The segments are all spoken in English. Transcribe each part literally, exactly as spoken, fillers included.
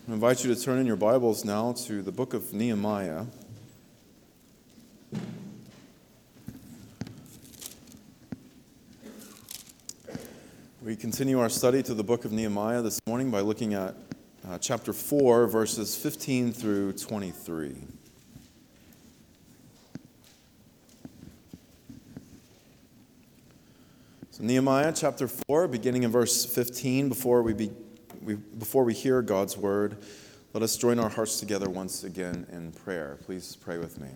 I invite you to turn in your Bibles now to the book of Nehemiah. We continue our study to the book of Nehemiah this morning by looking at uh, chapter four, verses fifteen through twenty-three. So Nehemiah chapter four, beginning in verse fifteen, before we be We, before we hear God's word, let us join our hearts together once again in prayer. Please pray with me.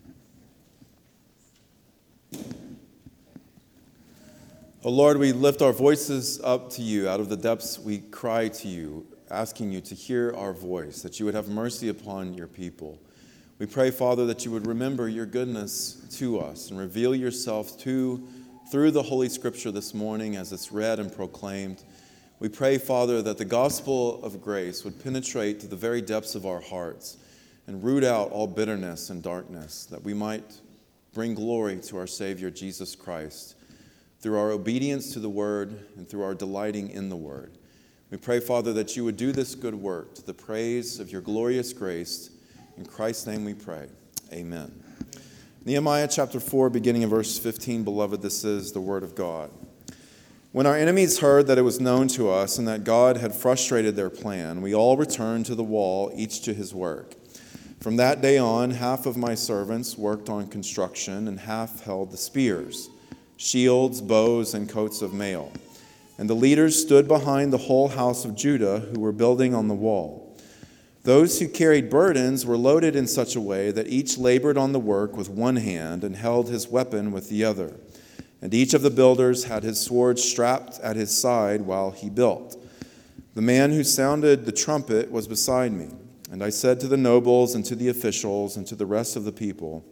O Lord, we lift our voices up to you. Out of the depths we cry to you, asking you to hear our voice, that you would have mercy upon your people. We pray, Father, that you would remember your goodness to us and reveal yourself to through the Holy Scripture this morning as it's read and proclaimed. We pray, Father, that the gospel of grace would penetrate to the very depths of our hearts and root out all bitterness and darkness, that we might bring glory to our Savior, Jesus Christ, through our obedience to the Word and through our delighting in the Word. We pray, Father, that you would do this good work to the praise of your glorious grace. In Christ's name we pray. Amen. Nehemiah chapter four, beginning in verse fifteen, beloved, this is the word of God. When our enemies heard that it was known to us and that God had frustrated their plan, we all returned to the wall, each to his work. From that day on, half of my servants worked on construction and half held the spears, shields, bows, and coats of mail. And the leaders stood behind the whole house of Judah who were building on the wall. Those who carried burdens were loaded in such a way that each labored on the work with one hand and held his weapon with the other. And each of the builders had his sword strapped at his side while he built. The man who sounded the trumpet was beside me, and I said to the nobles and to the officials and to the rest of the people,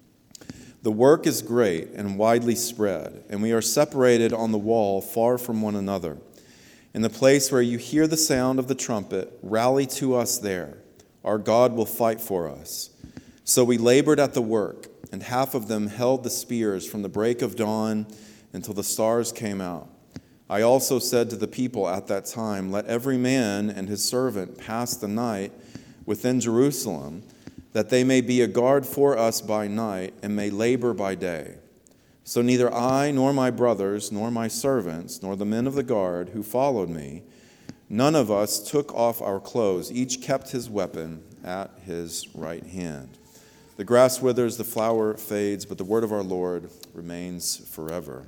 "The work is great and widely spread, and we are separated on the wall far from one another. In the place where you hear the sound of the trumpet, rally to us there. Our God will fight for us." So we labored at the work, and half of them held the spears from the break of dawn until the stars came out. I also said to the people at that time, "Let every man and his servant pass the night within Jerusalem, that they may be a guard for us by night and may labor by day." So neither I nor my brothers nor my servants nor the men of the guard who followed me, none of us took off our clothes. Each kept his weapon at his right hand. The grass withers, the flower fades, but the word of our Lord remains forever.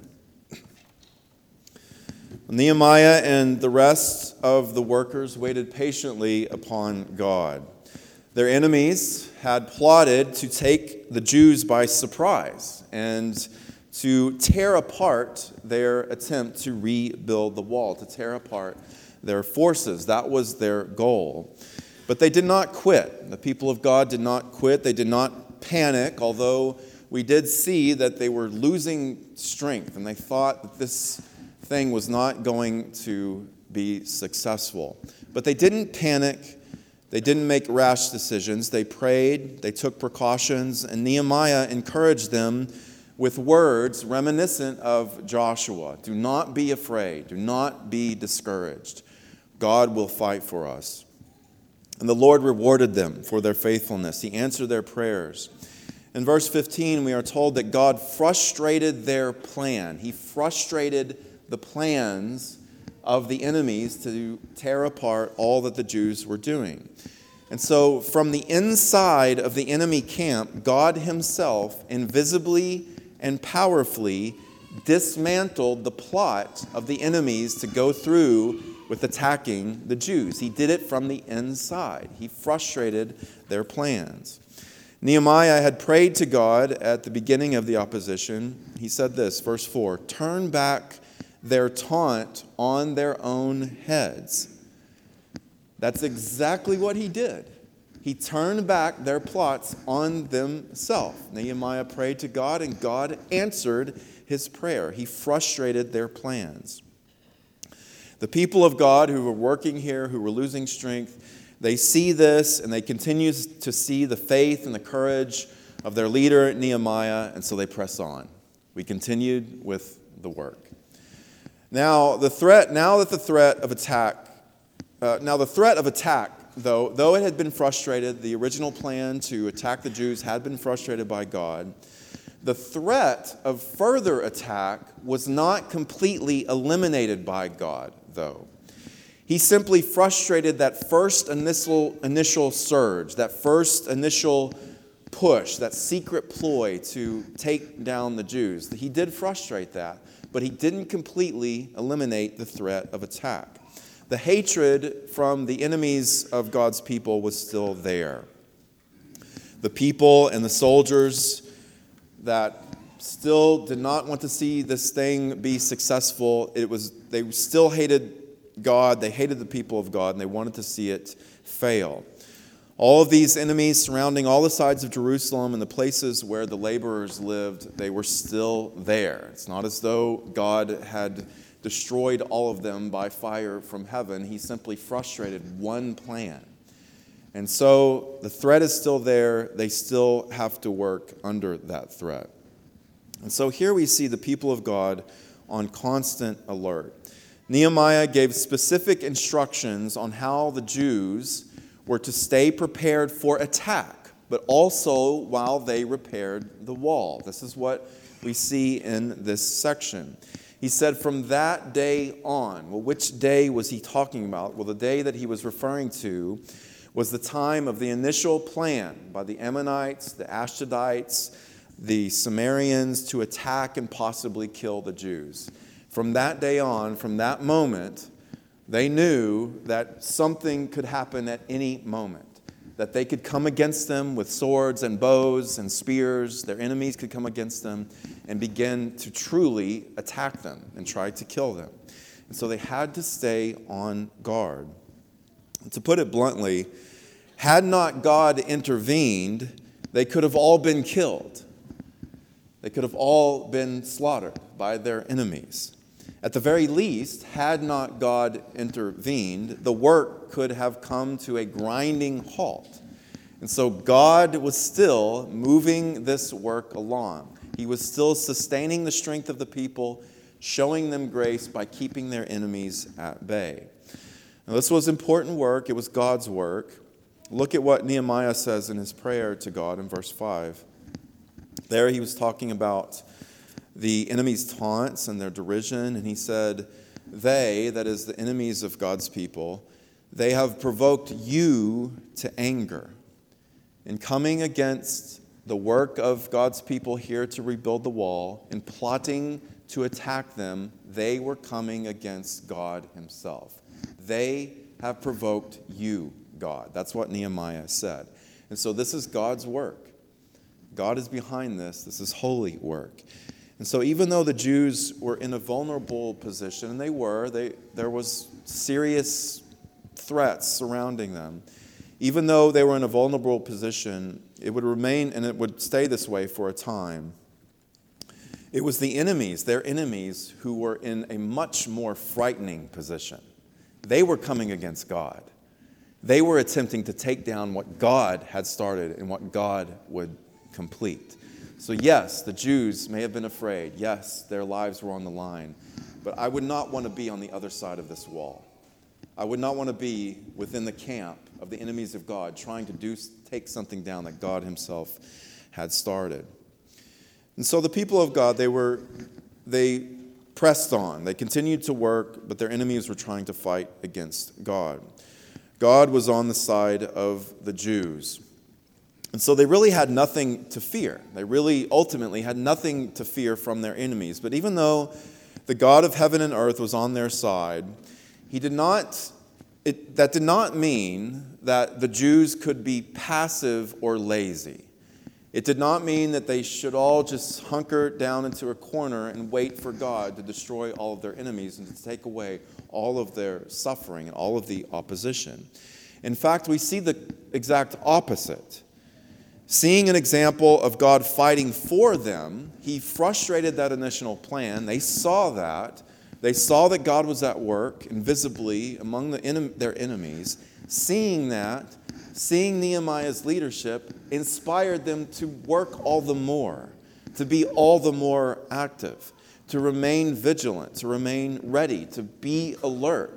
Nehemiah and the rest of the workers waited patiently upon God. Their enemies had plotted to take the Jews by surprise and to tear apart their attempt to rebuild the wall, to tear apart their forces. That was their goal. But they did not quit. The people of God did not quit. They did not panic, although we did see that they were losing strength and they thought that this thing was not going to be successful. But they didn't panic. They didn't make rash decisions. They prayed. They took precautions. And Nehemiah encouraged them with words reminiscent of Joshua. Do not be afraid. Do not be discouraged. God will fight for us. And the Lord rewarded them for their faithfulness. He answered their prayers. In verse fifteen, we are told that God frustrated their plan. He frustrated the plans of the enemies to tear apart all that the Jews were doing. And so from the inside of the enemy camp, God himself invisibly and powerfully dismantled the plot of the enemies to go through with attacking the Jews. He did it from the inside. He frustrated their plans. Nehemiah had prayed to God at the beginning of the opposition. He said this, verse four, "Turn back their taunt on their own heads." That's exactly what he did. He turned back their plots on themselves. Nehemiah prayed to God, and God answered his prayer. He frustrated their plans. The people of God who were working here, who were losing strength, they see this and they continue to see the faith and the courage of their leader, Nehemiah, and so they press on. We continued with the work. Now, the threat, now that the threat of attack, uh, now the threat of attack though, though it had been frustrated, the original plan to attack the Jews had been frustrated by God, the threat of further attack was not completely eliminated by God, though. He simply frustrated that first initial, initial surge, that first initial push, that secret ploy to take down the Jews. He did frustrate that, but he didn't completely eliminate the threat of attack. The hatred from the enemies of God's people was still there. The people and the soldiers that still did not want to see this thing be successful, it was they still hated God, they hated the people of God, and they wanted to see it fail. All of these enemies surrounding all the sides of Jerusalem and the places where the laborers lived, they were still there. It's not as though God had destroyed all of them by fire from heaven. He simply frustrated one plan. And so the threat is still there. They still have to work under that threat. And so here we see the people of God on constant alert. Nehemiah gave specific instructions on how the Jews were to stay prepared for attack, but also while they repaired the wall. This is what we see in this section. He said from that day on. Well, which day was he talking about? Well, the day that he was referring to was the time of the initial plan by the Ammonites, the Ashdodites, the Sumerians to attack and possibly kill the Jews. From that day on, from that moment, they knew that something could happen at any moment, that they could come against them with swords and bows and spears. Their enemies could come against them and begin to truly attack them and try to kill them. And so they had to stay on guard. To put it bluntly, had not God intervened, they could have all been killed. They could have all been slaughtered by their enemies. At the very least, had not God intervened, the work could have come to a grinding halt. And so God was still moving this work along. He was still sustaining the strength of the people, showing them grace by keeping their enemies at bay. Now, this was important work. It was God's work. Look at what Nehemiah says in his prayer to God in verse five. There he was talking about the enemy's taunts and their derision, and he said, they, that is the enemies of God's people, they have provoked you to anger. In coming against the work of God's people here to rebuild the wall, in plotting to attack them, they were coming against God himself. They have provoked you, God. That's what Nehemiah said. And so this is God's work. God is behind this. This is holy work. And so even though the Jews were in a vulnerable position, and they were, they, there was serious threats surrounding them, even though they were in a vulnerable position, it would remain, and it would stay this way for a time. It was the enemies, their enemies, who were in a much more frightening position. They were coming against God. They were attempting to take down what God had started and what God would complete. So yes, the Jews may have been afraid. Yes, their lives were on the line. But I would not want to be on the other side of this wall. I would not want to be within the camp of the enemies of God trying to do take something down that God himself had started. And so the people of God, they were they pressed on. They continued to work, but their enemies were trying to fight against God. God was on the side of the Jews. And so they really had nothing to fear. They really ultimately had nothing to fear from their enemies. But even though the God of heaven and earth was on their side, he did not, it, that did not mean that the Jews could be passive or lazy. It did not mean that they should all just hunker down into a corner and wait for God to destroy all of their enemies and to take away all of their suffering and all of the opposition. In fact, we see the exact opposite. Seeing an example of God fighting for them, he frustrated that initial plan. They saw that. They saw that God was at work invisibly among the en- their enemies. Seeing that, seeing Nehemiah's leadership inspired them to work all the more, to be all the more active, to remain vigilant, to remain ready, to be alert.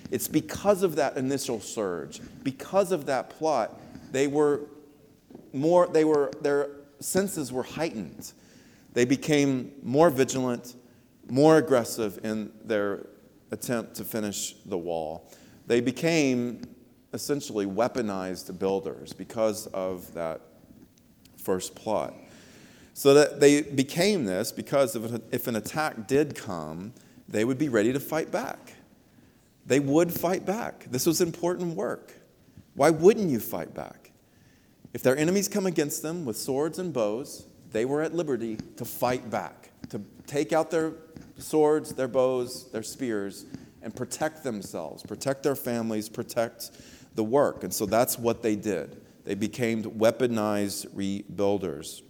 It's because of that initial surge, because of that plot, they were more, they were, their senses were heightened. They became more vigilant, more aggressive in their attempt to finish the wall. They became essentially weaponized builders because of that first plot. So that they became this because if, if an attack did come, they would be ready to fight back. They would fight back. This was important work. Why wouldn't you fight back? If their enemies come against them with swords and bows, they were at liberty to fight back, to take out their swords, their bows, their spears, and protect themselves, protect their families, protect the work. And so that's what they did. They became weaponized rebuilders.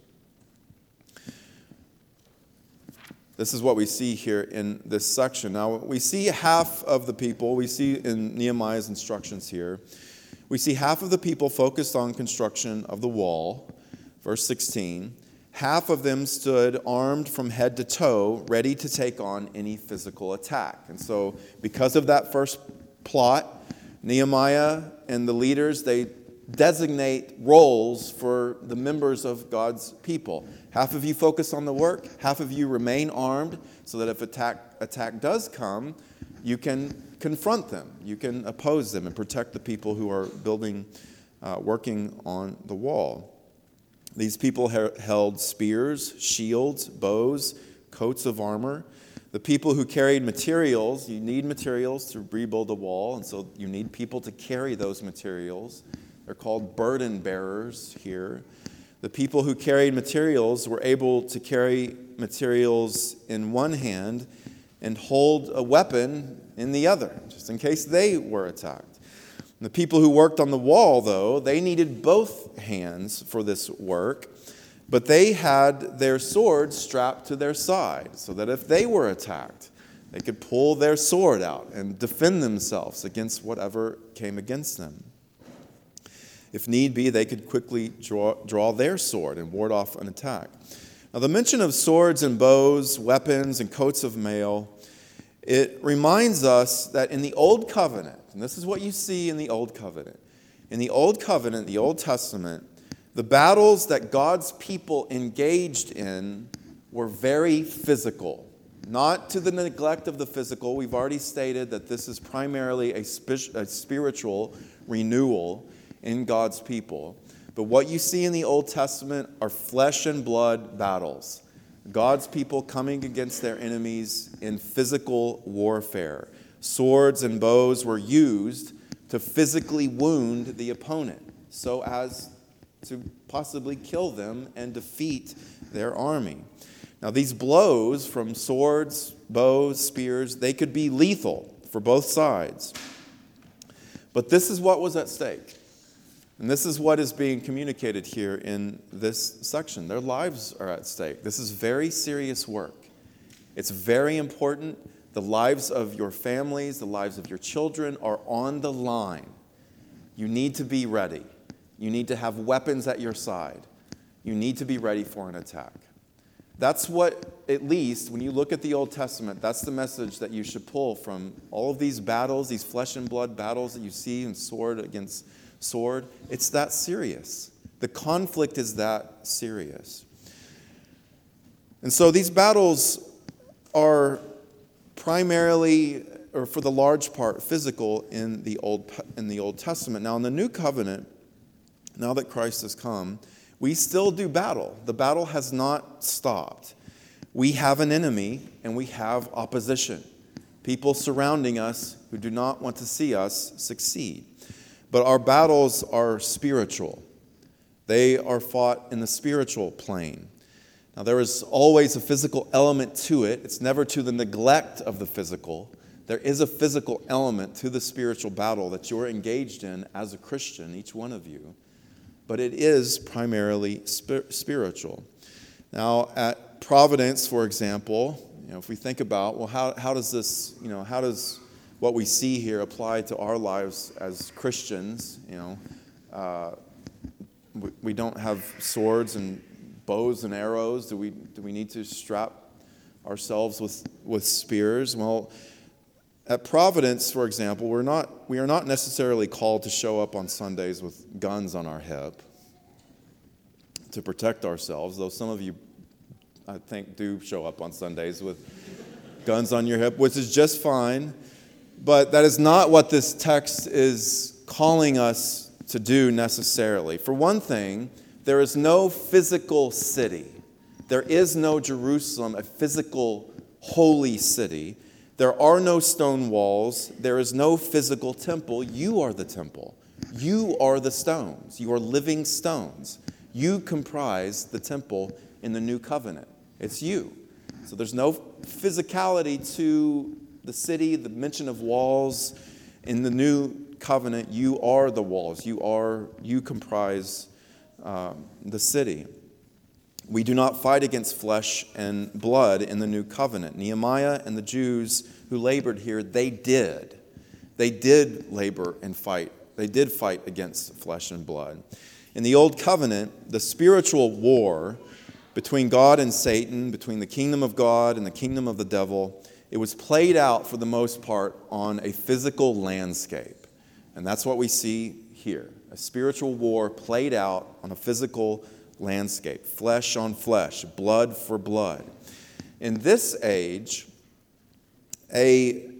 This is what we see here in this section. Now, we see half of the people, we see in Nehemiah's instructions here, we see half of the people focused on construction of the wall, verse sixteen. Half of them stood armed from head to toe, ready to take on any physical attack. And so, because of that first plot, Nehemiah and the leaders, they designate roles for the members of God's people. Half of you focus on the work, half of you remain armed, so that if attack attack does come, you can confront them, you can oppose them, and protect the people who are building, uh, working on the wall. These people held spears, shields, bows, coats of armor. The people who carried materials, you need materials to rebuild a wall, and so you need people to carry those materials. They're called burden bearers here. The people who carried materials were able to carry materials in one hand and hold a weapon in the other, just in case they were attacked. The people who worked on the wall, though, they needed both hands for this work, but they had their swords strapped to their side so that if they were attacked, they could pull their sword out and defend themselves against whatever came against them. If need be, they could quickly draw, draw their sword and ward off an attack. Now, the mention of swords and bows, weapons, and coats of mail, it reminds us that in the Old Covenant, and this is what you see in the Old Covenant. In the Old Covenant, the Old Testament, the battles that God's people engaged in were very physical. Not to the neglect of the physical. We've already stated that this is primarily a, spi- a spiritual renewal in God's people. But what you see in the Old Testament are flesh and blood battles. God's people coming against their enemies in physical warfare. Swords and bows were used to physically wound the opponent so as to possibly kill them and defeat their army. Now, these blows from swords, bows, spears, they could be lethal for both sides. But this is what was at stake. And this is what is being communicated here in this section. Their lives are at stake. This is very serious work. It's very important. The lives of your families, the lives of your children are on the line. You need to be ready. You need to have weapons at your side. You need to be ready for an attack. That's what, at least, when you look at the Old Testament, that's the message that you should pull from all of these battles, these flesh and blood battles that you see in sword against sword. It's that serious. The conflict is that serious. And so these battles are primarily, or for the large part, physical in the Old in the Old Testament. Now, in the New Covenant, now that Christ has come, we still do battle. The battle has not stopped. We have an enemy and we have opposition. People surrounding us who do not want to see us succeed. But our battles are spiritual. They are fought in the spiritual plane. Now, there is always a physical element to it. It's never to the neglect of the physical. There is a physical element to the spiritual battle that you're engaged in as a Christian, each one of you. But it is primarily spir- spiritual. Now, at Providence, for example, you know, if we think about, well, how, how does this, you know, how does what we see here apply to our lives as Christians? You know, uh, we, we don't have swords and bows and arrows. Do we do we need to strap ourselves with, with spears? Well, At Providence, for example, we're not, we are not necessarily called to show up on Sundays with guns on our hip to protect ourselves, though some of you, I think, do show up on Sundays with guns on your hip, which is just fine. But that is not what this text is calling us to do necessarily. For one thing, there is no physical city. There is no Jerusalem, a physical holy city. There are no stone walls. There is no physical temple. You are the temple. You are the stones. You are living stones. You comprise the temple in the new covenant. It's you. So there's no physicality to the city, the mention of walls. In the new covenant, you are the walls. You are, you comprise um, the city. We do not fight against flesh and blood in the new covenant. Nehemiah and the Jews who labored here, they did. They did labor and fight. They did fight against flesh and blood. In the old covenant, the spiritual war between God and Satan, between the kingdom of God and the kingdom of the devil, it was played out for the most part on a physical landscape. And that's what we see here. A spiritual war played out on a physical landscape, flesh on flesh, blood for blood. In this age, a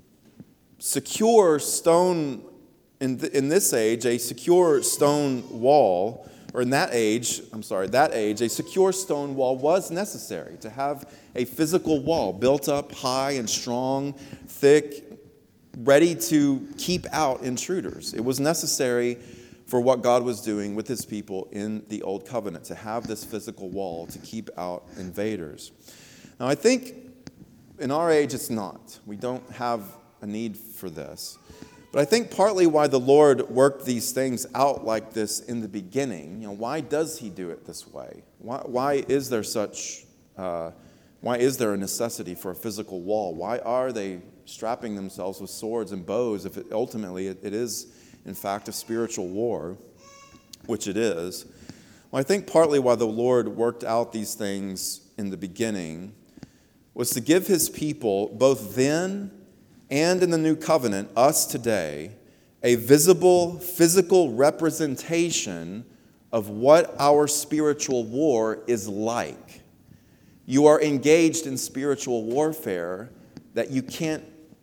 secure stone, in, th- in this age, a secure stone wall, or in that age, I'm sorry, that age, a secure stone wall was necessary to have a physical wall built up high and strong, thick, ready to keep out intruders. It was necessary for what God was doing with his people in the Old Covenant, to have this physical wall to keep out invaders. Now, I think in our age it's not. We don't have a need for this. But I think partly why the Lord worked these things out like this in the beginning, you know, why does he do it this way? Why, why is there such, uh, why is there a necessity for a physical wall? Why are they strapping themselves with swords and bows if it, ultimately it, it is in fact, a spiritual war, which it is? Well, I think partly why the Lord worked out these things in the beginning was to give his people, both then and in the new covenant, us today, a visible, physical representation of what our spiritual war is like. You are engaged in spiritual warfare that you can't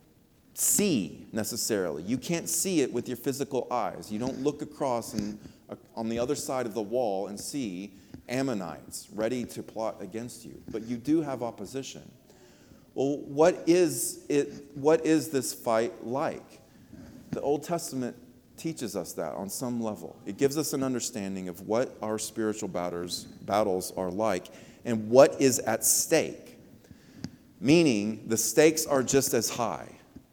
see necessarily. You can't see it with your physical eyes. You don't look across and uh, on the other side of the wall and see Ammonites ready to plot against you. But you do have opposition. Well, what is it? What is this fight like? The Old Testament teaches us that on some level. It gives us an understanding of what our spiritual battles, battles are like and what is at stake. Meaning, the stakes are just as high.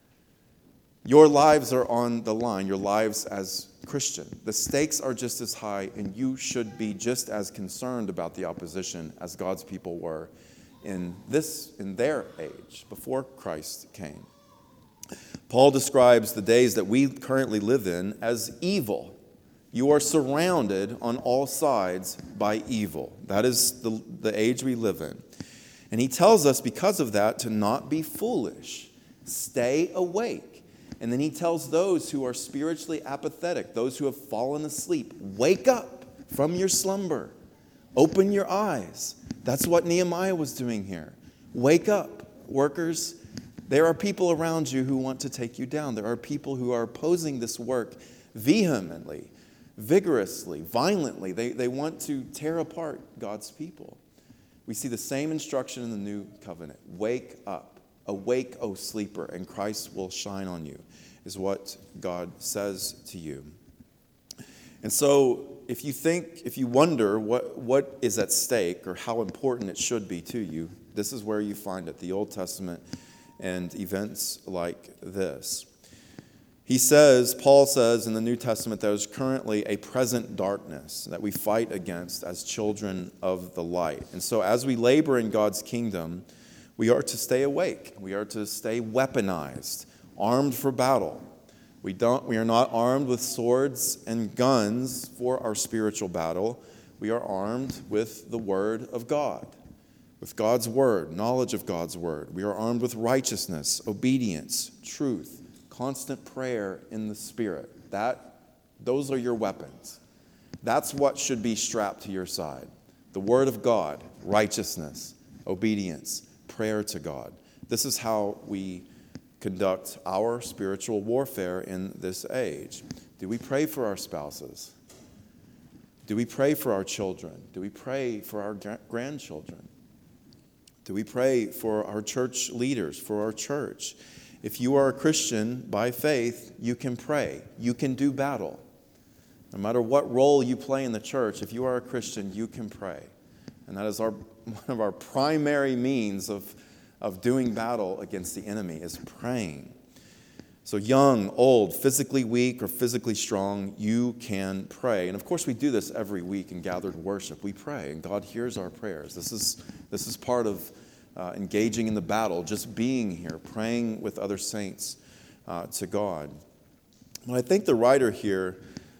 Your lives are on the line, your lives as Christian. The stakes are just as high, and you should be just as concerned about the opposition as God's people were in this, in their age, before Christ came. Paul describes the days that we currently live in as evil. You are surrounded on all sides by evil. That is the, the age we live in. And he tells us, because of that, to not be foolish. Stay awake. And then he tells those who are spiritually apathetic, those who have fallen asleep, wake up from your slumber. Open your eyes. That's what Nehemiah was doing here. Wake up, workers. There are people around you who want to take you down. There are people who are opposing this work vehemently, vigorously, violently. They, they want to tear apart God's people. We see the same instruction in the new covenant. Wake up. Awake, O sleeper, and Christ will shine on you, is what God says to you. And so, if you think, if you wonder what, what is at stake or how important it should be to you, this is where you find it, the Old Testament and events like this. He says, Paul says in the New Testament, there is currently a present darkness that we fight against as children of the light. And so as we labor in God's kingdom, we are to stay awake. We are to stay weaponized, armed for battle. We don't. We are not armed with swords and guns for our spiritual battle. We are armed with the Word of God. with God's word, knowledge of God's word. We are armed with righteousness, obedience, truth, constant prayer in the Spirit. That, those are your weapons. That's what should be strapped to your side. The word of God, righteousness, obedience, prayer to God. This is how we conduct our spiritual warfare in this age. Do we pray for our spouses? Do we pray for our children? Do we pray for our grandchildren? Do we pray for our church leaders, for our church? If you are a Christian by faith, you can pray. You can do battle. No matter what role you play in the church, if you are a Christian, you can pray. And that is our one of our primary means of, of doing battle against the enemy, is praying. So young, old, physically weak, or physically strong, you can pray. And of course, we do this every week in gathered worship. We pray, and God hears our prayers. This is, this is part of uh, engaging in the battle, just being here, praying with other saints uh, to God. But I think the writer here,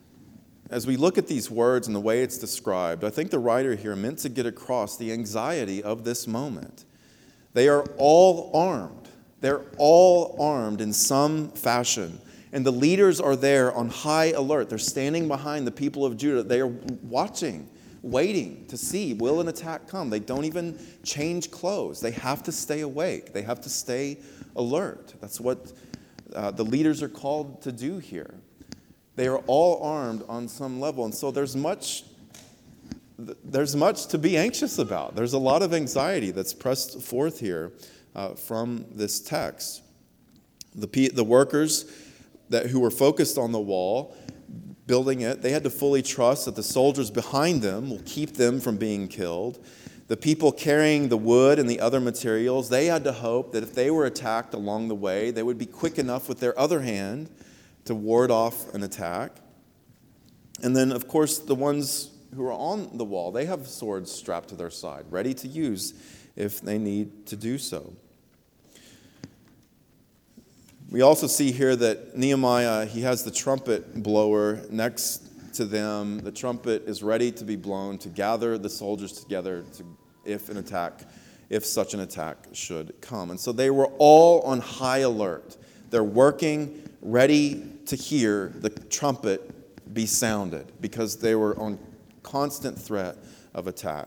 as we look at these words and the way it's described, I think the writer here meant to get across the anxiety of this moment. They are all armed. They're all armed in some fashion. And the leaders are there on high alert. They're standing behind the people of Judah. They are watching, waiting to see, will an attack come? They don't even change clothes. They have to stay awake. They have to stay alert. That's what uh, the leaders are called to do here. They are all armed on some level. And so there's much, there's much to be anxious about. There's a lot of anxiety that's pressed forth here uh, from this text. The, the workers that, who were focused on the wall, building it, they had to fully trust that the soldiers behind them will keep them from being killed. The people carrying the wood and the other materials, they had to hope that if they were attacked along the way, they would be quick enough with their other hand to ward off an attack. And then, of course, the ones who are on the wall, they have swords strapped to their side, ready to use if they need to do so. We also see here that Nehemiah, he has the trumpet blower next to them. The trumpet is ready to be blown to gather the soldiers together to, if an attack, if such an attack should come. And so they were all on high alert. They're working, ready to hear the trumpet be sounded because they were on constant threat of attack.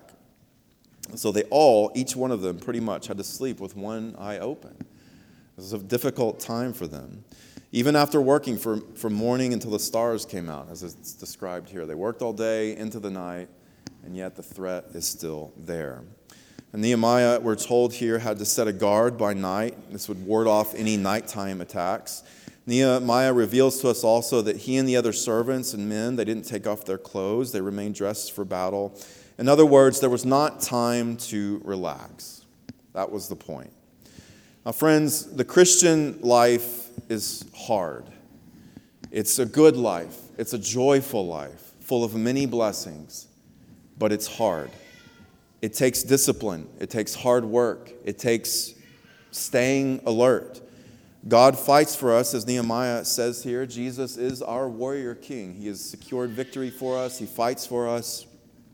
So they all, each one of them pretty much had to sleep with one eye open. It was a difficult time for them. Even after working for, from morning until the stars came out, as it's described here. They worked all day into the night, and yet the threat is still there. And Nehemiah, we're told here, had to set a guard by night. This would ward off any nighttime attacks. Nehemiah reveals to us also that he and the other servants and men, they didn't take off their clothes. They remained dressed for battle. In other words, there was not time to relax. That was the point. Now, friends, the Christian life is hard. It's a good life. It's a joyful life, full of many blessings, but it's hard. It takes discipline. It takes hard work. It takes staying alert. God fights for us, as Nehemiah says here. Jesus is our warrior king. He has secured victory for us. He fights for us.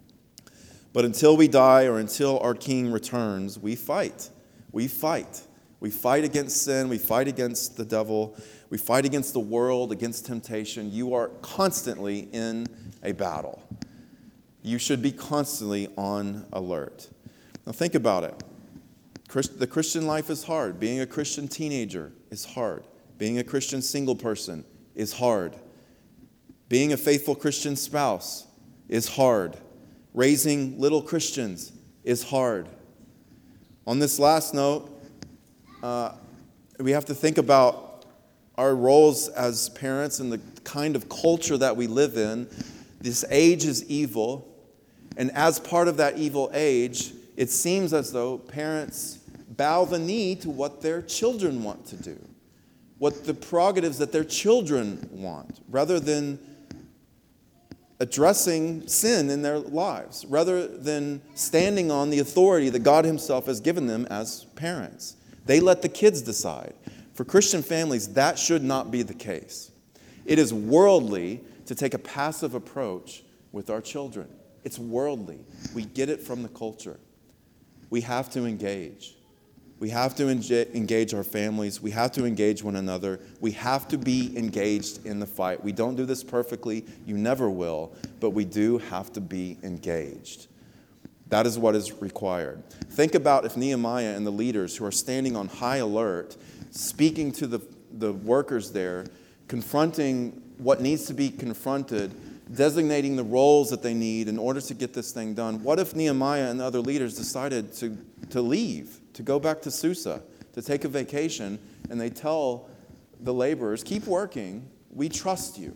But until we die or until our king returns, we fight. We fight. We fight against sin. We fight against the devil. We fight against the world, against temptation. You are constantly in a battle. You should be constantly on alert. Now think about it. The Christian life is hard. Being a Christian teenager is hard. Being a Christian single person is hard. Being a faithful Christian spouse is hard. Raising little Christians is hard. On this last note, uh, we have to think about our roles as parents and the kind of culture that we live in. This age is evil, and as part of that evil age, it seems as though parents bow the knee to what their children want to do, what the prerogatives that their children want, rather than addressing sin in their lives, rather than standing on the authority that God himself has given them as parents. They let the kids decide. For Christian families, that should not be the case. It is worldly to take a passive approach with our children. It's worldly. We get it from the culture. we have to engage. We have to engage our families. We have to engage one another. We have to be engaged in the fight. We don't do this perfectly. You never will. But we do have to be engaged. That is what is required. Think about if Nehemiah and the leaders who are standing on high alert, speaking to the, the workers there, confronting what needs to be confronted, designating the roles that they need in order to get this thing done. What if Nehemiah and the other leaders decided to, to leave, to go back to Susa, to take a vacation, and they tell the laborers, keep working, we trust you?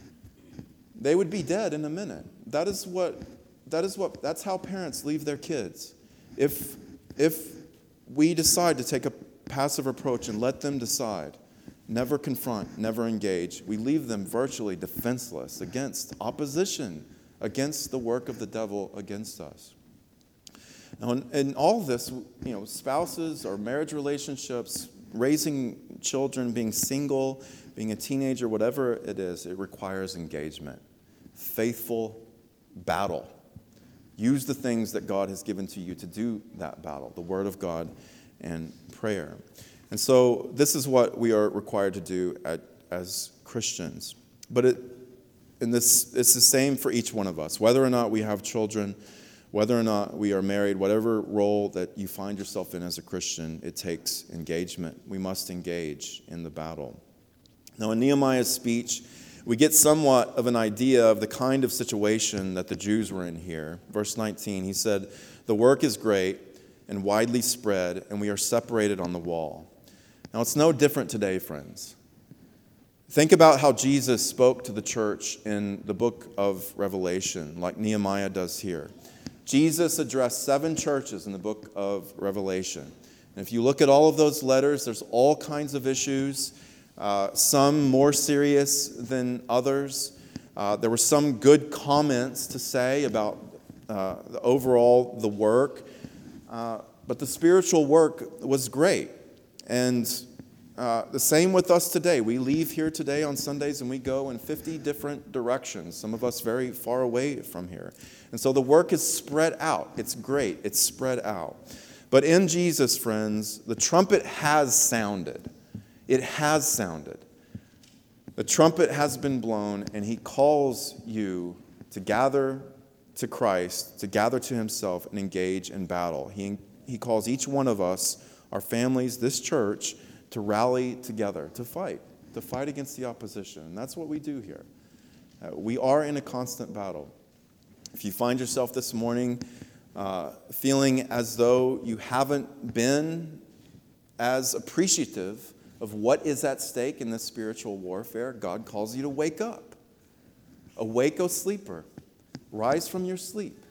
They would be dead in a minute. That is what, that is what, that's how parents leave their kids. If, if we decide to take a passive approach and let them decide, never confront, never engage, we leave them virtually defenseless against opposition, against the work of the devil against us. Now, in, in all of this, you know, spouses or marriage relationships, raising children, being single, being a teenager, whatever it is, it requires engagement, faithful battle. Use the things that God has given to you to do that battle, the Word of God and prayer. And so this is what we are required to do at, as Christians. But it, and this, it's the same for each one of us. Whether or not we have children, whether or not we are married, whatever role that you find yourself in as a Christian, it takes engagement. We must engage in the battle. Now, in Nehemiah's speech, we get somewhat of an idea of the kind of situation that the Jews were in here. Verse nineteen, he said, "The work is great and widely spread, and we are separated on the wall." Now, it's no different today, friends. Think about how Jesus spoke to the church in the book of Revelation, like Nehemiah does here. Jesus addressed seven churches in the book of Revelation. And if you look at all of those letters, there's all kinds of issues, uh, some more serious than others. Uh, there were some good comments to say about uh, the overall the work, uh, but the spiritual work was great. And uh, the same with us today. We leave here today on Sundays and we go in fifty different directions, some of us very far away from here. And so the work is spread out. It's great. It's spread out. But in Jesus, friends, the trumpet has sounded. It has sounded. The trumpet has been blown, and he calls you to gather to Christ, to gather to himself and engage in battle. He, he calls each one of us, our families, this church, to rally together, to fight, to fight against the opposition. And that's what we do here. Uh, we are in a constant battle. If you find yourself this morning uh, feeling as though you haven't been as appreciative of what is at stake in this spiritual warfare, God calls you to wake up. Awake, O sleeper. Rise from your sleep.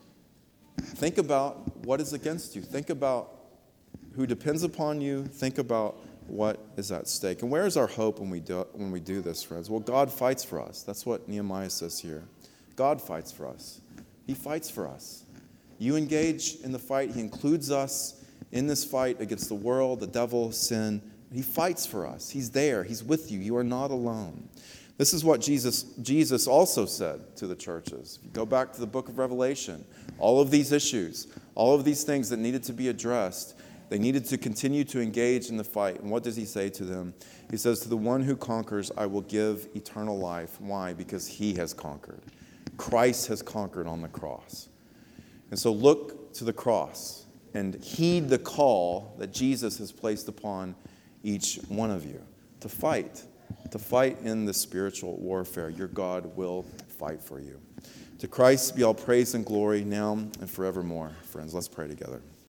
Think about what is against you. Think about who depends upon you. Think about what is at stake. And where is our hope when we do, when we do this, friends? Well, God fights for us. That's what Nehemiah says here. God fights for us. He fights for us. You engage in the fight. He includes us in this fight against the world, the devil, sin. He fights for us. He's there. He's with you. You are not alone. This is what Jesus, Jesus also said to the churches. If you go back to the book of Revelation, all of these issues, all of these things that needed to be addressed, they needed to continue to engage in the fight. And what does he say to them? He says, "To the one who conquers, I will give eternal life." Why? Because he has conquered. Christ has conquered on the cross. And so look to the cross and heed the call that Jesus has placed upon each one of you to fight, to fight in the spiritual warfare. Your God will fight for you. To Christ be all praise and glory now and forevermore. Friends, let's pray together.